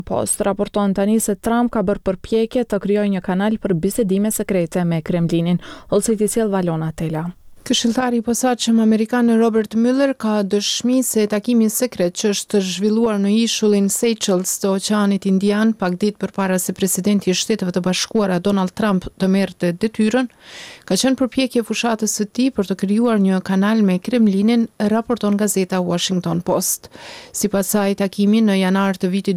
Post raporton tani se Trump ka bërë përpjekje të krijojë një kanal për bisedime sekrete me Kremlinin, ose i sjell Valona Tela. Këshilltari i posaçëm amerikan Robert Mueller ka dëshmi se takimi sekret që është zhvilluar në ishullin Seychelles të Oqeanit Indian pak ditë përpara se presidenti i Shteteve të Bashkuara Donald Trump të merrte detyrën, ka qenë përpjekje fushatës së tij për të krijuar një kanal me Kremlinin, raporton gazeta Washington Post. Sipas saj, takimi në janar të vitit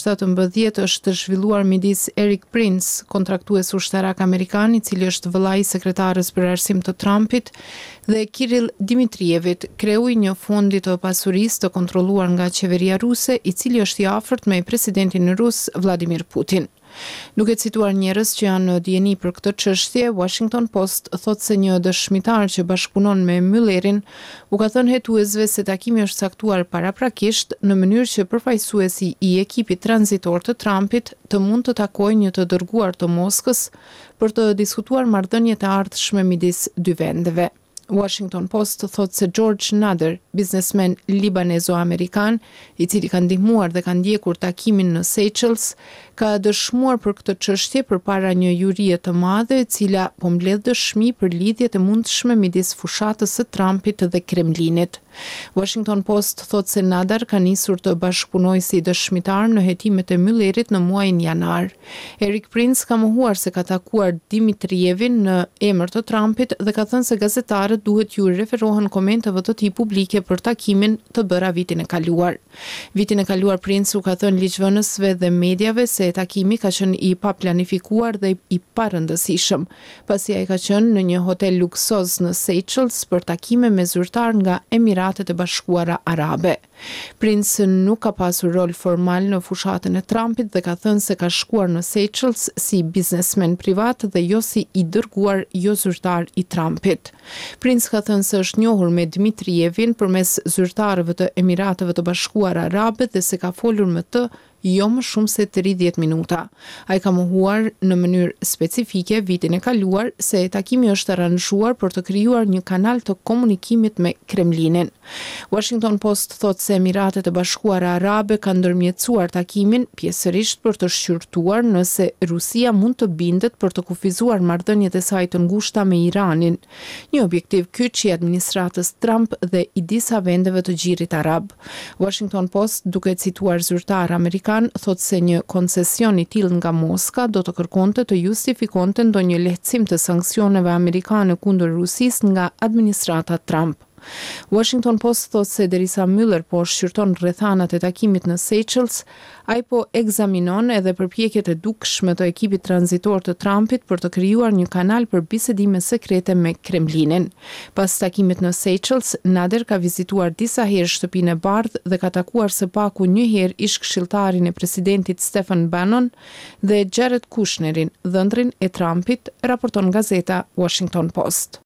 2017 është zhvilluar midis Erik Prince, kontraktues ushtarak amerikan, i cili është vëllai i sekretarës për arsim të Trumpit, dhe Kirill Dmitrievit, kreu i një fondi të pasurisë të kontrolluar nga qeveria ruse, i cili është i afërt me presidentin rus Vladimir Putin. Duke cituar njerëz që janë në dijeni për këtë çështje, Washington Post thotë se një dëshmitar që bashkëpunon me Müllerin u ka thënë hetuesve se takimi është caktuar paraprakisht në mënyrë që përfaqësuesi i ekipit tranzitor të Trumpit të mund të takojë një të dërguar të Moskës për të diskutuar marrëdhëniet e ardhshme midis dy vendeve. Washington Post thotë se George Nader, biznesmen libanezo-amerikan, i cili ka ndihmuar dhe ka ndjekur takimin në Seychelles, ka dëshmuar për këtë çështje përpara një jurie të madhe, e cila po mbledh dëshmi për lidhjet e mundshme midis fushatës së Trumpit dhe Kremlinit. Washington Post thotë se Nader ka nisur të bashkëpunojë si dëshmitar në hetimet e Müllerit në muajin janar. Erik Prince ka mohuar se ka takuar Dmitrievin në emër të Trumpit dhe ka thënë se gazetarët duhet ju referohen komenteve të tij publike për takimin të bëra vitin e kaluar. Vitin e kaluar Prince u ka thënë ligjvënësve dhe mediave se takimi ka qenë i paplanifikuar dhe i parëndësishëm, pasi ai ka qenë në një hotel luksoz në Seychelles për takime me zyrtar nga Emiratet e Bashkuara Arabe. Prince nuk ka pasur rol formal në fushatën e Trumpit dhe ka thënë se ka shkuar në Seychelles si biznesmen privat dhe jo si i dërguar jo zyrtar i Trumpit. Prince ka thënë se është njohur me Dmitrievin përmes zyrtarëve të Emirateve të Bashkuara Arabe dhe se ka folur me të jo më shumë se 30 minuta. Ai ka mohuar në mënyrë specifike vitin e kaluar se takimi është aranjuar për të krijuar një kanal të komunikimit me Kremlinin. Washington Post thotë se Emiratet e Bashkuara Arabe kanë ndërmjetësuar takimin pjesërisht për të shqyrtuar nëse Rusia mund të bindet për të kufizuar marrëdhëniet e saj të ngushta me Iranin, një objektiv kyç i administratës Trump dhe i disa vendeve të Gjirit Arab. Washington Post, duke cituar zyrtar amerikan, thotë se një koncesion i tillë nga Moska do të kërkonte të justifikonte ndonjë lehtësim të sanksioneve amerikane kundër Rusisë nga administrata Trump. Washington Post thotë se derisa Mueller po shqyrton rrethanat e takimit në Seychelles, ai po ekzaminon edhe përpjekjet e dukshme të ekipit tranzitor të Trumpit për të krijuar një kanal për bisedime sekrete me Kremlinin. Pas takimit në Seychelles, Nader ka vizituar disa herë shtëpinë e bardhë dhe ka takuar së paku një herë ish-këshilltarin e presidentit Stephen Bannon dhe Jared Kushnerin, dhëndrin e Trumpit, raporton gazeta Washington Post.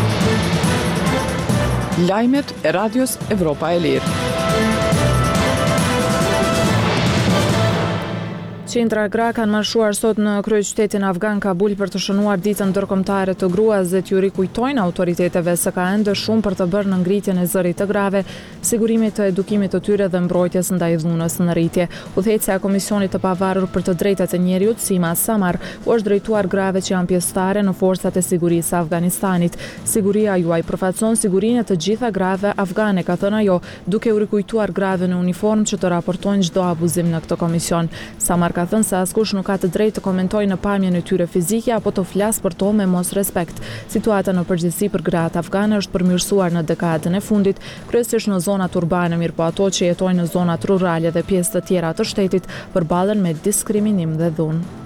Lajmet e Radios Evropa e Lirë. Qendra gra kanë marshuar sot në kryeqytetin afgan Kabul për të shënuar ditën ndërkombëtare të gruas dhe t'ju rikujtojnë autoriteteve se ka ende shumë për të bërë në ngritjen e zërit të grave, sigurimit të edukimit të tyre dhe mbrojtjes ndaj dhunës në rritje. Udhëheqësja e Komisionit të Pavarur për të Drejtat e Njeriut, Sima Samar, u është drejtuar grave që janë pjesëtare në forcat e sigurisë së Afganistanit. Siguria juaj përfaqëson sigurinë e të gjitha grave afgane, ka thënë ajo, duke u rikujtuar grave në uniformë që të raportojnë çdo abuzim në këtë komision. Samar ka thënë se askush nuk ka të drejtë të komentojë në pamjen e tyre fizike apo të flasë për to me mos respekt. Situata në përgjithësi për gratë afgane është përmirësuar në dekadën e fundit, kryesisht në zonat urbane, mirëpo ato që jetojnë në zonat rurale dhe pjesë të tjera të shtetit përballen me diskriminim dhe dhunë.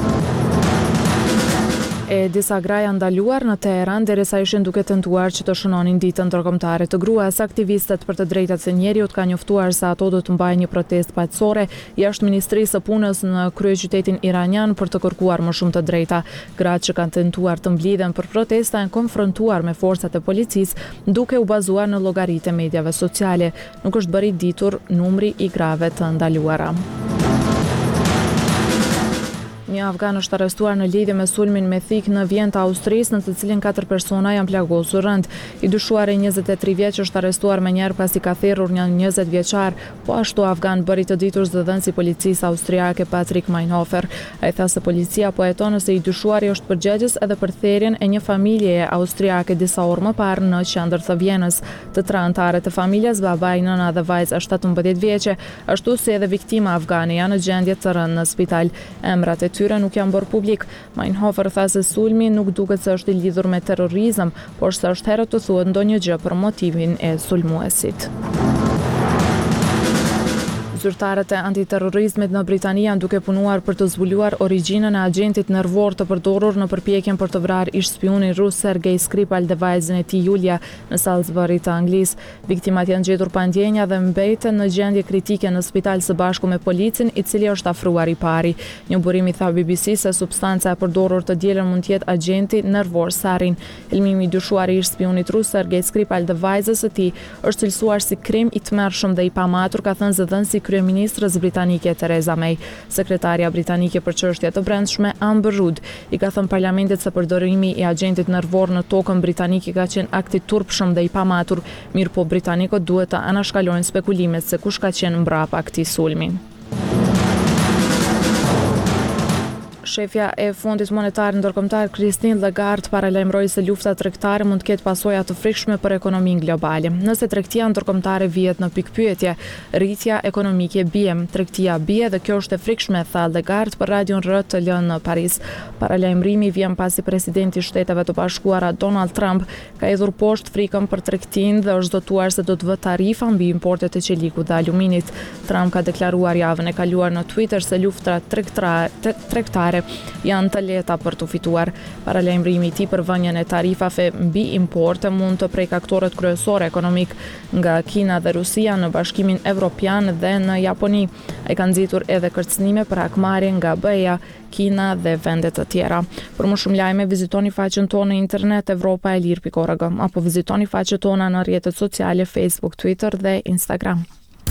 Disa gra janë ndaluar në Teheran derisa ishin duke tentuar që të shënonin ditën ndërkombëtare të gruas. Aktivistët për të drejtat e njeriut kanë njoftuar se ato do të mbajnë një protestë paqësore jashtë Ministrisë së Punës në kryeqytetin iranian për të kërkuar më shumë të drejta. Gratë që kanë tentuar të mblidhen për protesta janë konfrontuar me forcat e policisë, duke u bazuar në llogaritë e mediave sociale. Nuk është bërë i ditur numri i grave të ndaluara. një afgan është arrestuar në lidhje me sulmin me thik në vijën të Austrisë, në të cilin 4 persona janë plagosur rënd. I dyshuari 23 vjeç është arrestuar menjëherë pasi ka therrur një 20 vjeçar, po ashtu afgan bëri të ditur zëdhënësi i policisë austriake Patrick Meinhofer. Ai tha se policia po heton nëse i dyshuari është përgjegjës edhe për therrjen e një familjeje austriake disa orë më parë në qendër të Vienës. Të tre anëtarët e familjes, babai, nëna dhe vajza 17 vjeçe, ashtu si edhe viktima afgane janë në gjendje të rëndë në spital. Emrat e tyre nuk janë bërë publik. Meinhofer tha se sulmi nuk duket se është i lidhur me terrorizëm, por se është herët të thuhet ndonjë gjë për motivin e sulmuesit. Zyrtarët e antiterrorizmit në Britani janë duke punuar për të zbuluar origjinën e agentit nervor të përdorur në përpjekjen për të vrarë ish-spionin rus Sergej Skripal dhe vajzën e tij Julia në Salisbury të Anglisë. Viktimat janë gjetur pa ndjenja dhe mbeten në gjendje kritike në spital së bashku me policin, i cili është afruar i pari. Një burim i tha BBC se substanca e përdorur të dielën mund të jetë agenti nervor sarin. Helmimi i dyshuar i ish-spionit rus Sergej Skripal dhe vajzës së tij është cilësuar si krim i tmerrshëm dhe i pamatur, ka thënë zëdhënësi kryeministrës britanike Theresa May. Sekretarja britanike për çështje të brendshme Amber Rudd i ka thënë parlamentit se përdorimi i agentit nervor në tokën britanike ka qenë akt i turpshëm dhe i pamatur, mirë po britanikët duhet të anashkalojnë spekulimet se kush ka qenë mbrapa këtij sulmi. Shefja e Fondit Monetar Ndërkombëtar Christine Lagarde paralajmëroi se lufta tregtare mund të ketë pasoja të frikshme për ekonominë globale. Nëse tregtia ndërkombëtare vihet në pikpyetje, rritja ekonomike bie, tregtia bie dhe kjo është e frikshme, tha Lagarde për radion RTL në Paris. Paralajmërimi vjen pasi presidenti i Shteteve të Bashkuara Donald Trump ka hedhur poshtë frikën për tregtinë dhe është zotuar se do të vë tarifa mbi importet e qelikut dhe aluminit. Trump ka deklaruar javën e kaluar në Twitter se lufta tregtare janë të lehta për të fituar. Paralajmërimi i tij për vënien e tarifave mbi importe mund të prek aktorët kryesorë ekonomik nga Kina dhe Rusia në Bashkimin Evropian dhe në Japoni. Ai ka nxitur edhe kërcënime për hakmarrje nga BE-ja, Kina dhe vende të tjera. Për më shumë lajme vizitoni faqen tonë në internet evropaelir.org apo vizitoni faqet tona në rrjetet sociale Facebook, Twitter dhe Instagram.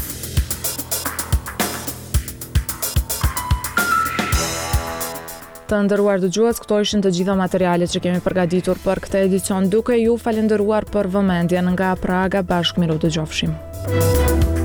Të nderuar dëgjues, këto ishin të gjitha materialet që kemi përgatitur për këtë edicion, duke ju falendëruar për vëmendjen nga Praga. Bashkë miru dëgjofshim.